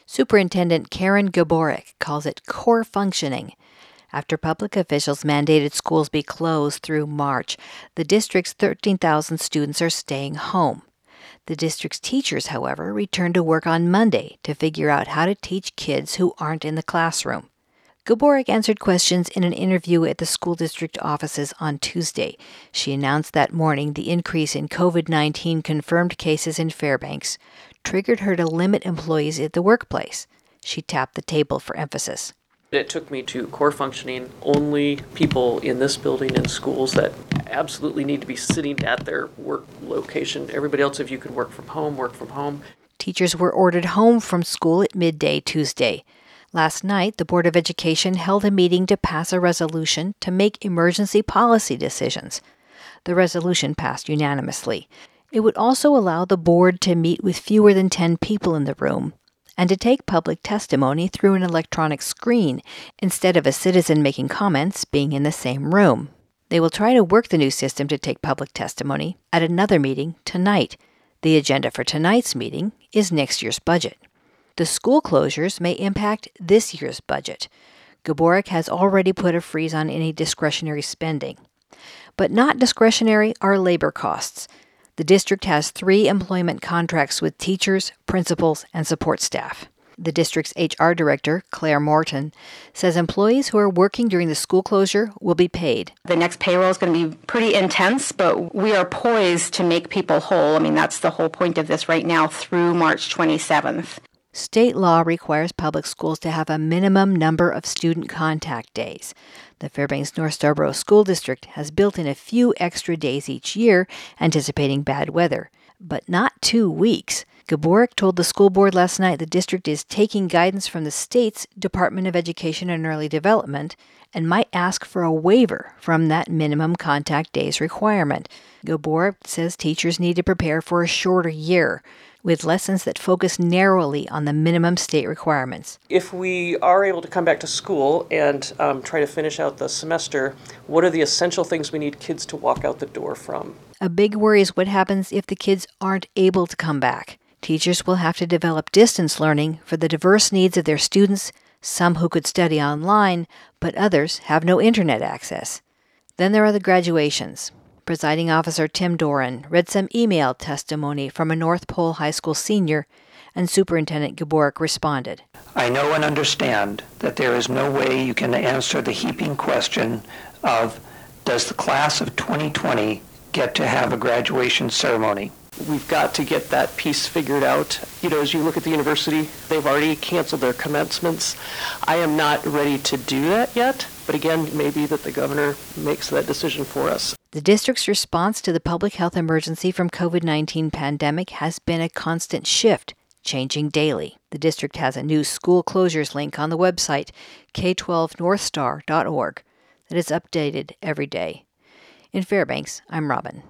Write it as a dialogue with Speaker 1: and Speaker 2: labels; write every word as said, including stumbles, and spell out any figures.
Speaker 1: Superintendent Karen Gaborik calls it core functioning. After public officials mandated schools be closed through March, the district's thirteen thousand students are staying home. The district's teachers, however, returned to work on Monday to figure out how to teach kids who aren't in the classroom. Gaborik answered questions in an interview at the school district offices on Tuesday. She announced that morning the increase in covid nineteen confirmed cases in Fairbanks triggered her to limit employees at the workplace. She tapped the table for emphasis.
Speaker 2: It took me to core functioning, only people in this building and schools that absolutely need to be sitting at their work location. Everybody else, if you could work from home, work from home.
Speaker 1: Teachers were ordered home from school at midday Tuesday. Last night, the Board of Education held a meeting to pass a resolution to make emergency policy decisions. The resolution passed unanimously. It would also allow the board to meet with fewer than ten people in the room and to take public testimony through an electronic screen instead of a citizen making comments being in the same room. They will try to work the new system to take public testimony at another meeting tonight. The agenda for tonight's meeting is next year's budget. The school closures may impact this year's budget. Gaborik has already put a freeze on any discretionary spending. But not discretionary are labor costs. The district has three employment contracts with teachers, principals, and support staff. The district's H R director, Claire Morton, says employees who are working during the school closure will be paid.
Speaker 3: The next payroll is going to be pretty intense, but we are poised to make people whole. I mean, that's the whole point of this right now through March twenty-seventh.
Speaker 1: State law requires public schools to have a minimum number of student contact days. The Fairbanks North Starborough School District has built in a few extra days each year, anticipating bad weather, but not two weeks. Gaborik told the school board last night the district is taking guidance from the state's Department of Education and Early Development and might ask for a waiver from that minimum contact days requirement. Gaborik says teachers need to prepare for a shorter year, with lessons that focus narrowly on the minimum state requirements.
Speaker 2: If we are able to come back to school and um, try to finish out the semester, what are the essential things we need kids to walk out the door from?
Speaker 1: A big worry is what happens if the kids aren't able to come back. Teachers will have to develop distance learning for the diverse needs of their students, some who could study online, but others have no internet access. Then there are the graduations. Presiding Officer Tim Doran read some email testimony from a North Pole High School senior, and Superintendent Gaborik responded.
Speaker 4: I know and understand that there is no way you can answer the heaping question of, does the class of twenty twenty get to have a graduation ceremony?
Speaker 2: We've got to get that piece figured out. You know, as you look at the university, they've already canceled their commencements. I am not ready to do that yet, but again, maybe that the governor makes that decision for us.
Speaker 1: The district's response to the public health emergency from covid nineteen pandemic has been a constant shift, changing daily. The district has a new school closures link on the website, k twelve north star dot org, that is updated every day. In Fairbanks, I'm Robin.